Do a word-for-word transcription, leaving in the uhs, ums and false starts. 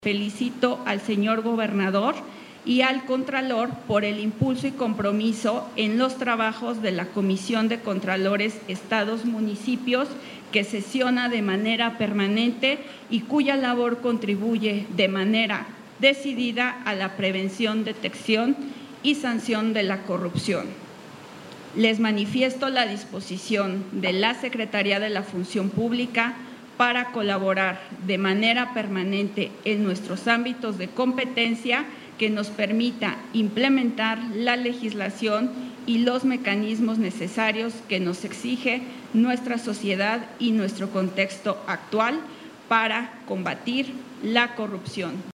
Felicito al señor gobernador y al Contralor por el impulso y compromiso en los trabajos de la Comisión de Contralores Estados Municipios, que sesiona de manera permanente y cuya labor contribuye de manera decidida a la prevención, detección y sanción de la corrupción. Les manifiesto la disposición de la Secretaría de la Función Pública para colaborar de manera permanente en nuestros ámbitos de competencia que nos permita implementar la legislación y los mecanismos necesarios que nos exige nuestra sociedad y nuestro contexto actual para combatir la corrupción.